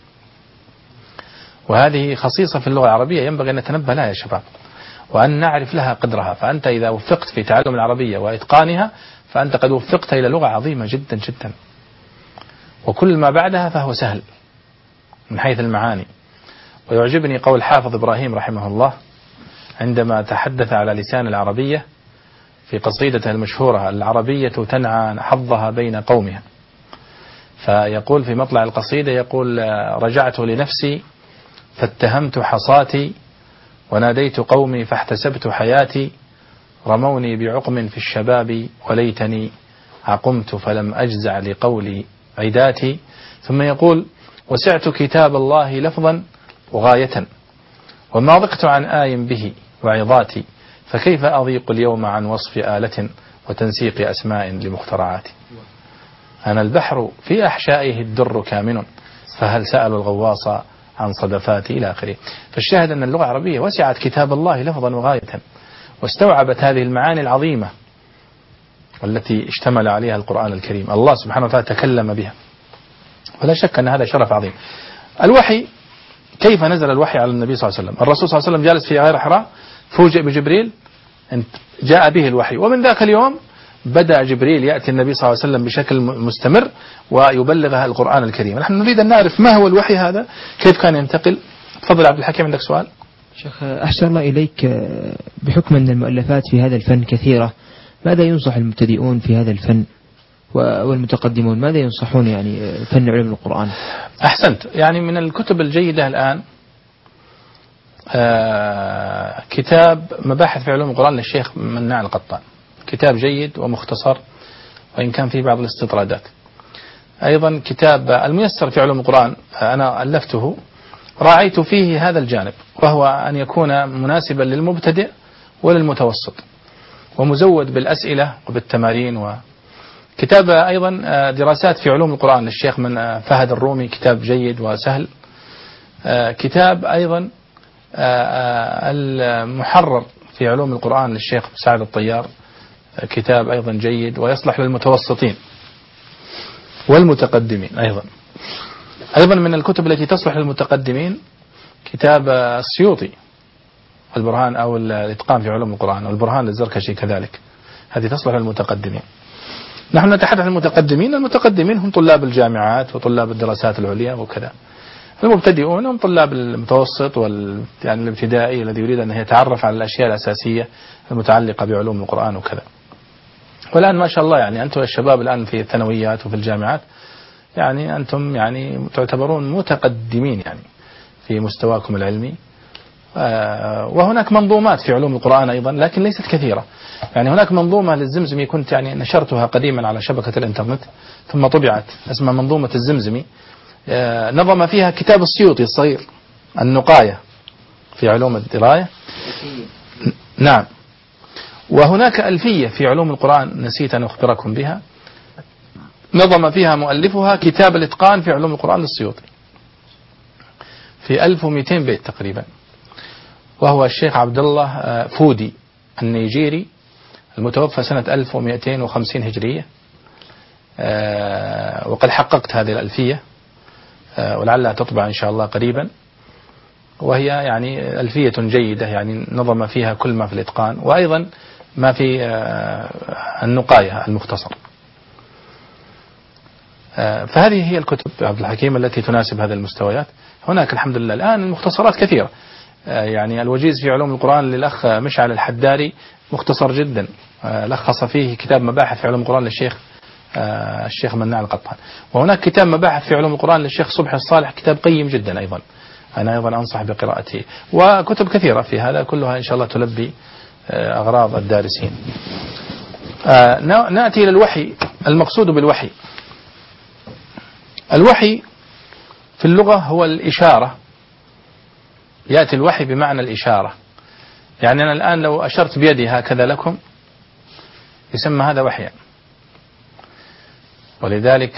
وهذه خصيصة في اللغة العربية ينبغي أن نتنبه لها يا شباب، وأن نعرف لها قدرها. فأنت إذا وفقت في تعلم العربية وإتقانها فأنت قد وفقت إلى لغة عظيمة جدا جدا، وكل ما بعدها فهو سهل من حيث المعاني. ويعجبني قول حافظ إبراهيم رحمه الله عندما تحدث على لسان العربية في قصيدته المشهورة العربية تنعى حظها بين قومها، فيقول في مطلع القصيدة يقول رجعت لنفسي فاتهمت حصاتي وناديت قومي فاحتسبت حياتي، رموني بعقم في الشباب وليتني عقمت فلم أجزع لقولي عداتي. ثم يقول وسعت كتاب الله لفظا وغاية وما ضقت عن آي به وعظاتي، فكيف أضيق اليوم عن وصف آلة وتنسيق أسماء لمخترعاتي. أنا البحر في أحشائه الدر كامن فهل سألوا الغواص عن صدفاتي إلى آخره. فالشاهد أن اللغة العربية وسعت كتاب الله لفظا وغاية، واستوعبت هذه المعاني العظيمة التي اشتمل عليها القرآن الكريم. الله سبحانه وتعالى تكلم بها، ولا شك أن هذا شرف عظيم. الوحي، كيف نزل الوحي على النبي صلى الله عليه وسلم؟ الرسول صلى الله عليه وسلم جالس في غار حراء فوجئ بجبريل جاء به الوحي، ومن ذاك اليوم بدأ جبريل يأتي النبي صلى الله عليه وسلم بشكل مستمر ويبلغها القرآن الكريم. نحن نريد أن نعرف ما هو الوحي هذا، كيف كان ينتقل. تفضل عبد الحكيم، عندك سؤال؟ شيخ أحسن الله إليك، بحكم أن المؤلفات في هذا الفن كثيرة، ماذا ينصح المبتدئون في هذا الفن والمتقدمون، ماذا ينصحون يعني فن علم القرآن؟ أحسنت. يعني من الكتب الجيدة الآن آه كتاب مباحث في علوم القرآن للشيخ مناع القطان، كتاب جيد ومختصر وإن كان فيه بعض الاستطرادات. أيضا كتاب الميسر في علوم القرآن أنا ألفته، راعيت فيه هذا الجانب، وهو أن يكون مناسبا للمبتدئ وللمتوسط، ومزود بالأسئلة وبالتمارين. وكتاب أيضا دراسات في علوم القرآن للشيخ من فهد الرومي، كتاب جيد وسهل. كتاب أيضا المحرر في علوم القرآن للشيخ سعد الطيار، كتاب أيضا جيد ويصلح للمتوسطين والمتقدمين. أيضا أيضا من الكتب التي تصلح للمتقدمين كتاب السيوطي البرهان أو الإتقان في علوم القرآن، والبرهان للزركشي كذلك، هذه تصلح للمتقدمين. نحن نتحدث عن المتقدمين، المتقدمين هم طلاب الجامعات وطلاب الدراسات العليا وكذا. المبتدئون هم طلاب المتوسط وال يعني الابتدائي الذي يريد أن يتعرف على الأشياء الأساسية المتعلقة بعلوم القرآن وكذا. والآن ما شاء الله يعني أنتم الشباب الآن في الثانويات وفي الجامعات، يعني أنتم يعني تعتبرون متقدمين يعني في مستواكم العلمي. وهناك منظومات في علوم القرآن أيضا لكن ليست كثيرة. يعني هناك منظومة للزمزمي كنت يعني نشرتها قديما على شبكة الإنترنت ثم طبعت، اسمها منظومة الزمزمي، نظم فيها كتاب السيوطي الصغير النقاية في علوم الدراية. نعم. وهناك ألفية في علوم القرآن نسيت أن أخبركم بها، نظم فيها مؤلفها كتاب الإتقان في علوم القرآن للسيوطي في ألف ومئتين بيت تقريبا، وهو الشيخ عبد الله فودي النيجيري المتوفى سنة ألف ومئتين وخمسين هجرية. وقد حققت هذه الألفية ولعلها تطبع إن شاء الله قريبا، وهي يعني ألفية جيدة، يعني نظم فيها كل ما في الإتقان وأيضا ما في النقاية المختصر. فهذه هي الكتب عبد الحكيم التي تناسب هذه المستويات. هناك الحمد لله الآن المختصرات كثيرة، يعني الوجيز في علوم القرآن للأخ مشعل الحداري مختصر جدا، لخص فيه كتاب مباحث في علوم القرآن للشيخ الشيخ مناع القطان. وهناك كتاب مباحث في علوم القرآن للشيخ صبحي الصالح، كتاب قيم جدا أيضا، أنا أيضا أنصح بقراءته. وكتب كثيرة في هذا كلها إن شاء الله تلبي أغراض الدارسين. نأتي إلى الوحي. المقصود بالوحي، الوحي في اللغة هو الإشارة، يأتي الوحي بمعنى الإشارة. يعني أنا الآن لو أشرت بيدي هكذا لكم يسمى هذا وحيا. ولذلك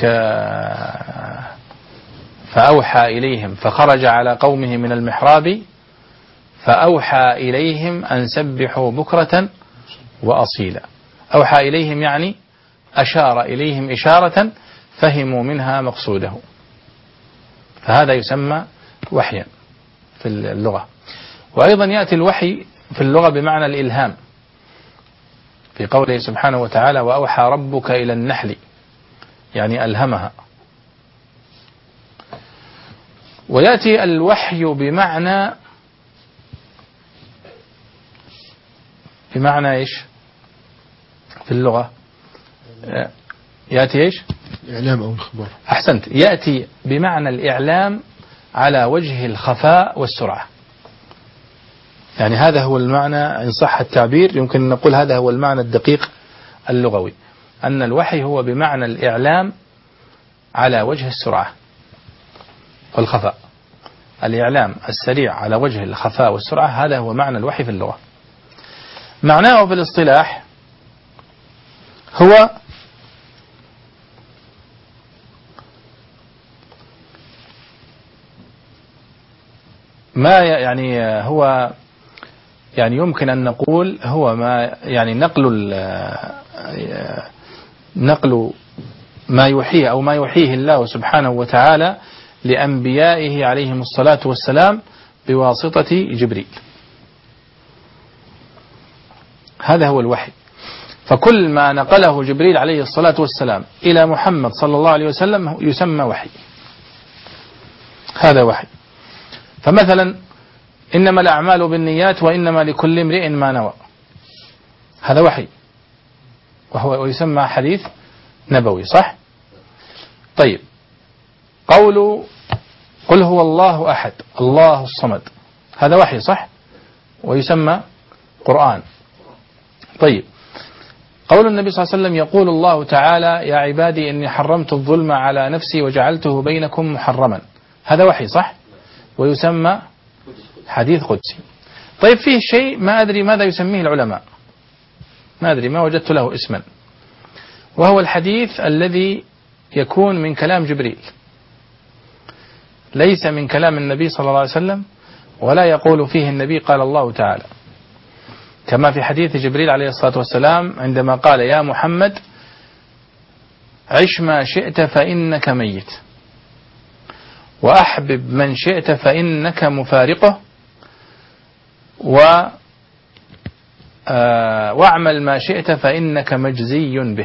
فأوحى إليهم فخرج على قومه من المحراب فأوحى إليهم أن سبحوا بكرة وأصيلا. أوحى إليهم يعني أشار إليهم إشارة فهموا منها مقصوده، فهذا يسمى وحيا في اللغة. وأيضا يأتي الوحي في اللغة بمعنى الإلهام في قوله سبحانه وتعالى وأوحى ربك إلى النحل، يعني ألهمها. ويأتي الوحي بمعنى بمعنى إيش في اللغة؟ يأتي إيش؟ الإعلام أو الخبر. أحسنت، يأتي بمعنى الإعلام على وجه الخفاء والسرعة. يعني هذا هو المعنى إن صح التعبير، يمكن نقول هذا هو المعنى الدقيق اللغوي، أن الوحي هو بمعنى الإعلام على وجه السرعة والخفاء. الإعلام السريع على وجه الخفاء والسرعة، هذا هو معنى الوحي في اللغة. معناه في الاصطلاح هو ما يعني هو يعني يمكن أن نقول هو ما يعني نقل نقل ما يوحيه أو ما يوحيه الله سبحانه وتعالى لأنبيائه عليهم الصلاة والسلام بواسطة جبريل. هذا هو الوحي. فكل ما نقله جبريل عليه الصلاة والسلام إلى محمد صلى الله عليه وسلم يسمى وحي. هذا وحي. فمثلا إنما الأعمال بالنيات وإنما لكل امرئ ما نوى، هذا وحي، وهو ويسمى حديث نبوي، صح؟ طيب، قول قل هو الله أحد الله الصمد، هذا وحي، صح؟ ويسمى قرآن. طيب، قول النبي صلى الله عليه وسلم يقول الله تعالى يا عبادي إني حرمت الظلم على نفسي وجعلته بينكم محرما، هذا وحي، صح؟ ويسمى حديث قدسي. طيب، فيه شيء ما أدري ماذا يسميه العلماء، ما أدري، ما وجدت له اسما، وهو الحديث الذي يكون من كلام جبريل، ليس من كلام النبي صلى الله عليه وسلم، ولا يقول فيه النبي قال الله تعالى، كما في حديث جبريل عليه الصلاة والسلام عندما قال يا محمد عش ما شئت فإنك ميت، وأحبب من شئت فإنك مفارقه، و واعمل ما شئت فإنك مجزي به،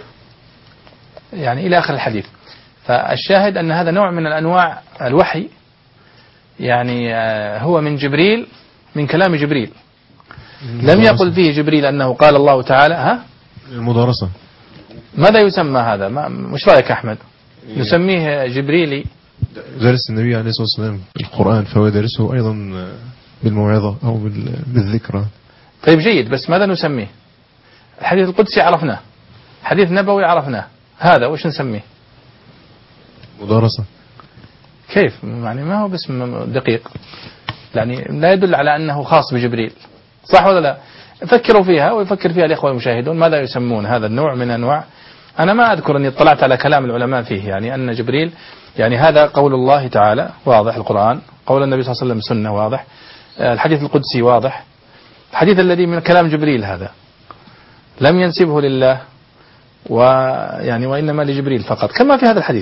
يعني إلى آخر الحديث. فالشاهد أن هذا نوع من الأنواع الوحي، يعني هو من جبريل، من كلام جبريل، لم يقل فيه جبريل أنه قال الله تعالى. ها المدارسة، ماذا يسمى هذا؟ مش رأيك أحمد؟ نسميه جبريلي. درس النبي عليه الصلاة والسلام القرآن، فهو درسه أيضا بالموعظة أو بالذكرى. طيب جيد، بس ماذا نسميه؟ الحديث القدسي عرفناه، حديث نبوي عرفناه، هذا وش نسميه؟ مدارسة. كيف يعني؟ ما هو باسم دقيق، يعني لا يدل على أنه خاص بجبريل، صح ولا لا؟ فكروا فيها ويفكر فيها الإخوة المشاهدون، ماذا يسمون هذا النوع من أنواع؟ أنا ما أذكر أني اطلعت على كلام العلماء فيه، يعني أن جبريل، يعني هذا قول الله تعالى واضح، القرآن، قول النبي صلى الله عليه وسلم سنة واضح، الحديث القدسي واضح، الحديث الذي من كلام جبريل هذا لم ينسبه لله، ويعني وإنما لجبريل فقط، كما في هذا الحديث.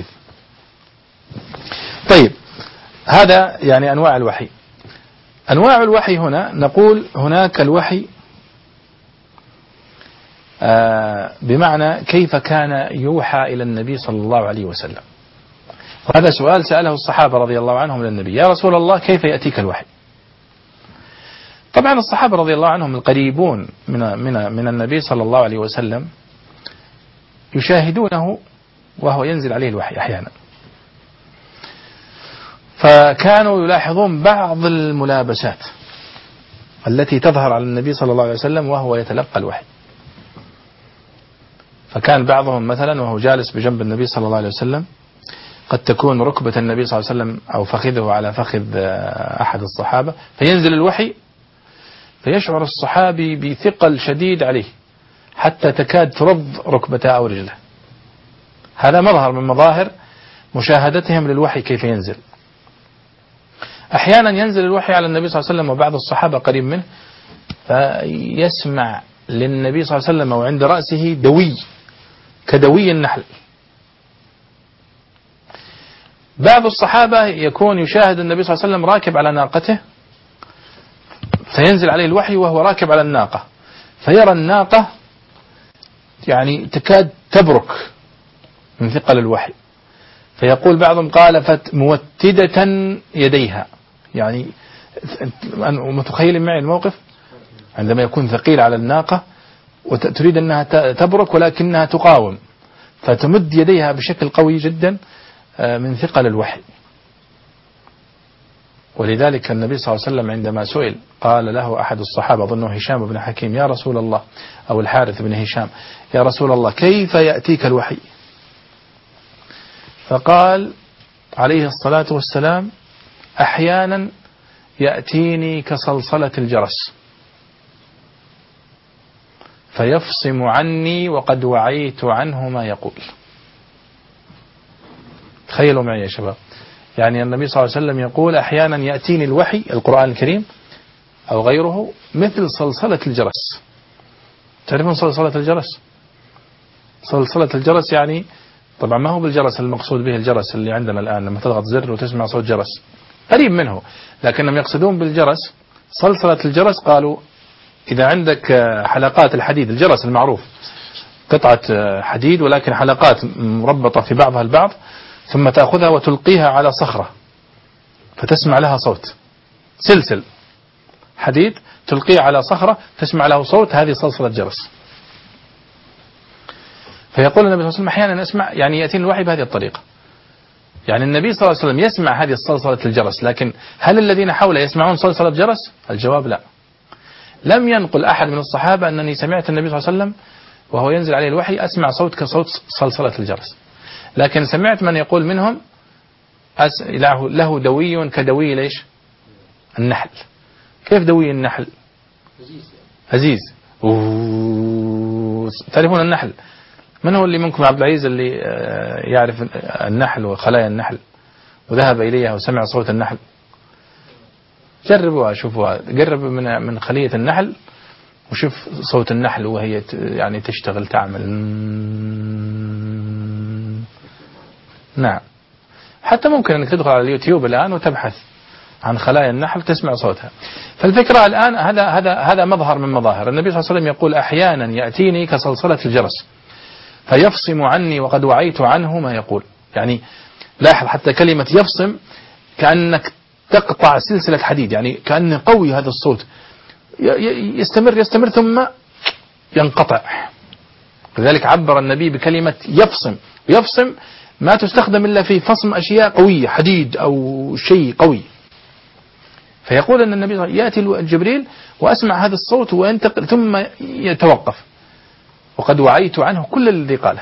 طيب، هذا يعني أنواع الوحي. أنواع الوحي هنا نقول هناك الوحي آه بمعنى كيف كان يوحى إلى النبي صلى الله عليه وسلم. وهذا سؤال سأله الصحابة رضي الله عنهم للنبي، يا رسول الله كيف يأتيك الوحي؟ طبعا الصحابة رضي الله عنهم القريبون من من من النبي صلى الله عليه وسلم يشاهدونه وهو ينزل عليه الوحي أحيانا، فكانوا يلاحظون بعض الملابسات التي تظهر على النبي صلى الله عليه وسلم وهو يتلقى الوحي. فكان بعضهم مثلا وهو جالس بجنب النبي صلى الله عليه وسلم قد تكون ركبة النبي صلى الله عليه وسلم أو فخذه على فخذ أحد الصحابة، فينزل الوحي فيشعر الصحابي بثقل شديد عليه حتى تكاد ترض ركبته أو رجله. هذا مظهر من مظاهر مشاهدتهم للوحي كيف ينزل. أحيانا ينزل الوحي على النبي صلى الله عليه وسلم وبعض الصحابة قريب منه فيسمع للنبي صلى الله عليه وسلم وعند رأسه دوي كدوي النحل. بعض الصحابة يكون يشاهد النبي صلى الله عليه وسلم راكب على ناقته فينزل عليه الوحي وهو راكب على الناقة، فيرى الناقة يعني تكاد تبرك من ثقل الوحي، فيقول بعضهم قالفت موتدة يديها. يعني متخيل معي الموقف عندما يكون ثقيل على الناقة وتريد أنها تبرك ولكنها تقاوم، فتمد يديها بشكل قوي جدا من ثقل الوحي. ولذلك النبي صلى الله عليه وسلم عندما سئل قال له أحد الصحابة أظنه هشام بن حكيم يا رسول الله، أو الحارث بن هشام، يا رسول الله كيف يأتيك الوحي؟ فقال عليه الصلاة والسلام أحيانا يأتيني كصلصلة الجرس فيفصم عني وقد وعيت عنه ما يقول. تخيلوا معي يا شباب، يعني النبي صلى الله عليه وسلم يقول أحيانا يأتيني الوحي القرآن الكريم أو غيره مثل صلصلة الجرس. تعرفون صلصلة الجرس؟ صلصلة الجرس يعني طبعا ما هو بالجرس المقصود به الجرس اللي عندنا الآن لما تضغط زر وتسمع صوت جرس، قريب منه، لكنهم يقصدون بالجرس صلصلة الجرس. قالوا إذا عندك حلقات الحديد، الجرس المعروف قطعة حديد ولكن حلقات مربطة في بعضها البعض، ثم تأخذها وتلقيها على صخرة فتسمع لها صوت، سلسل حديد تلقيه على صخرة تسمع له صوت، هذه صلصلة جرس. فيقول النبي صلى الله عليه وسلم أحيانا أسمع، يعني يأتيني الوحي بهذه الطريقة. يعني النبي صلى الله عليه وسلم يسمع هذه الصلصلة الجرس، لكن هل الذين حوله يسمعون صلصلة جرس؟ الجواب لا. لم ينقل أحد من الصحابة أنني سمعت النبي صلى الله عليه وسلم وهو ينزل عليه الوحي أسمع صوت كصوت صلصلة الجرس، لكن سمعت من يقول منهم أس... له دوي كدوي ليش النحل. كيف دوي النحل؟ هزيز. و... تعرفون النحل؟ من هو اللي منكم عبد العزيز اللي يعرف النحل وخلايا النحل وذهب إليها وسمع صوت النحل؟ جربوها، شوفوها، قرب من من خلية النحل وشوف صوت النحل وهي يعني تشتغل تعمل. نعم، حتى ممكن أنك تدخل على اليوتيوب الآن وتبحث عن خلايا النحل تسمع صوتها. فالفكرة الآن هذا هذا هذا مظهر من مظاهر. النبي صلى الله عليه وسلم يقول أحيانا يأتيني كصلصلة الجرس فيفصم عني وقد وعيت عنه ما يقول. يعني لاحظ حتى كلمة يفصم كأنك تقطع سلسلة حديد، يعني كأنه قوي هذا الصوت، يستمر يستمر ثم ينقطع. لذلك عبر النبي بكلمة يفصم. يفصم ما تستخدم إلا في فصم أشياء قوية، حديد أو شيء قوي. فيقول أن النبي يأتي جبريل وأسمع هذا الصوت وينتقل ثم يتوقف وقد وعيت عنه كل الذي قاله.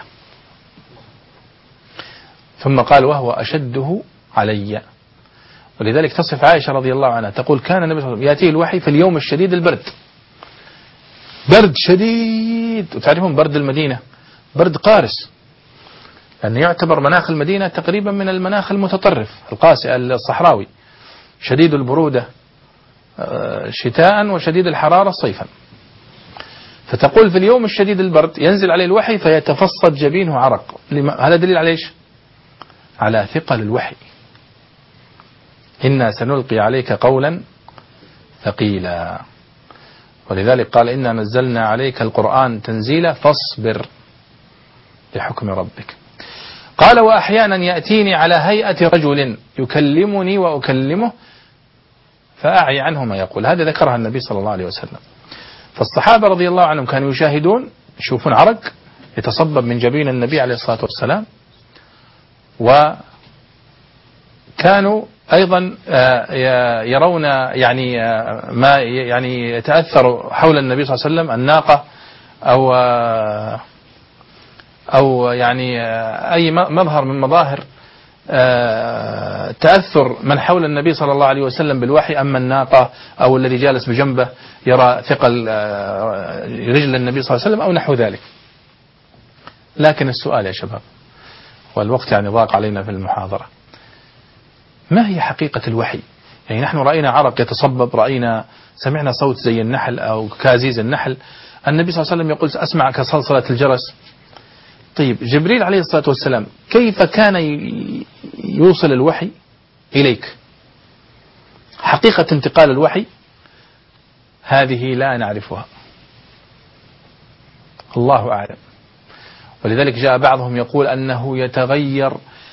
ثم قال وهو أشده علي. ولذلك تصف عائشة رضي الله عنها تقول كان النبي صلى الله عليه وسلم يأتيه الوحي في اليوم الشديد البرد، برد شديد، وتعرفون برد المدينة برد قارس، لأنه يعتبر مناخ المدينة تقريبا من المناخ المتطرف القاسي الصحراوي، شديد البرودة شتاء وشديد الحرارة صيفا. فتقول في اليوم الشديد البرد ينزل عليه الوحي فيتفصد جبينه عرق. هذا دليل على ايش؟ على ثقل الوحي. إنا سنلقي عليك قولا ثقيلا. ولذلك قال إنا نزلنا عليك القرآن تنزيلا فاصبر لحكم ربك. قال وأحيانا يأتيني على هيئة رجل يكلمني وأكلمه فأعي عنه ما يقول. هذا ذكرها النبي صلى الله عليه وسلم. فالصحابة رضي الله عنهم كانوا يشاهدون، يشوفون عرق يتصبب من جبين النبي عليه الصلاة والسلام، وكانوا أيضا يرون يعني ما يعني يتأثر حول النبي صلى الله عليه وسلم الناقة أو أو يعني أي مظهر من مظاهر تأثر من حول النبي صلى الله عليه وسلم بالوحي، أما الناقة أو الذي جالس بجنبه يرى ثقل رجل النبي صلى الله عليه وسلم أو نحو ذلك. لكن السؤال يا شباب، والوقت يعني ضاق علينا في المحاضرة، ما هي حقيقة الوحي؟ يعني نحن رأينا عرق يتصبب، رأينا سمعنا صوت زي النحل أو كازيز النحل، النبي صلى الله عليه وسلم يقول أسمع كصلصلة الجرس. طيب جبريل عليه الصلاة والسلام كيف كان يوصل الوحي إليك؟ حقيقة انتقال الوحي هذه لا نعرفها، الله أعلم. ولذلك جاء بعضهم يقول أنه يتغير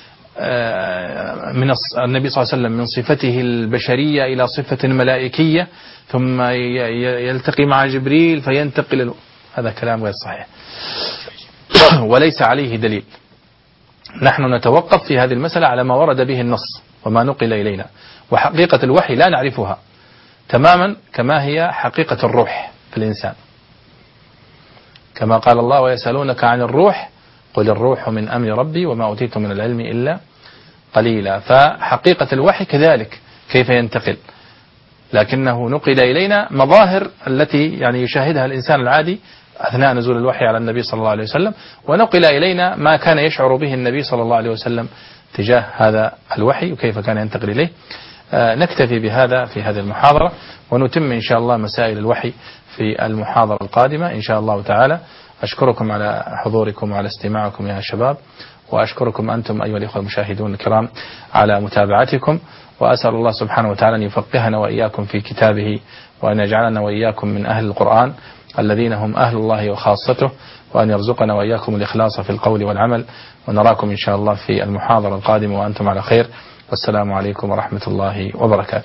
من النبي صلى الله عليه وسلم من صفته البشرية إلى صفة ملائكية، ثم يلتقي مع جبريل فينتقل. هذا كلام غير صحيح وليس عليه دليل. نحن نتوقف في هذه المسألة على ما ورد به النص وما نقل إلينا، وحقيقة الوحي لا نعرفها تماما كما هي حقيقة الروح في الإنسان، كما قال الله ويسألونك عن الروح قل الروح من أمر ربي وما أوتيت من العلم إلا قليلا. فحقيقة الوحي كذلك كيف ينتقل، لكنه نقل إلينا مظاهر التي يعني يشاهدها الإنسان العادي أثناء نزول الوحي على النبي صلى الله عليه وسلم، ونقل إلينا ما كان يشعر به النبي صلى الله عليه وسلم تجاه هذا الوحي وكيف كان ينتقل إليه. آه نكتفي بهذا في هذه المحاضرة، ونتم إن شاء الله مسائل الوحي في المحاضرة القادمة إن شاء الله تعالى. أشكركم على حضوركم وعلى استماعكم يا شباب، وأشكركم أنتم أيها الإخوة المشاهدون الكرام على متابعتكم، وأسأل الله سبحانه وتعالى أن يفقهنا وإياكم في كتابه، وأن يجعلنا وإياكم من أهل القرآن الذين هم أهل الله وخاصته، وأن يرزقنا وإياكم الإخلاص في القول والعمل. ونراكم إن شاء الله في المحاضرة القادمة وأنتم على خير، والسلام عليكم ورحمة الله وبركاته.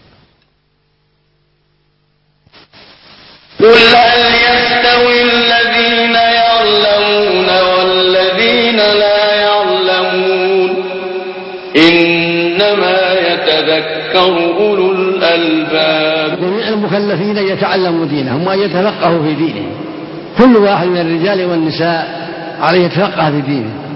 قل هل يستوي الذين يعلمون والذين لا يعلمون إنما يتذكر أولو الألباب. جميع المكلفين يتعلموا دينهم وأن يتفقهوا في دينهم، كل واحد من الرجال والنساء عليه يتفقه في دينه،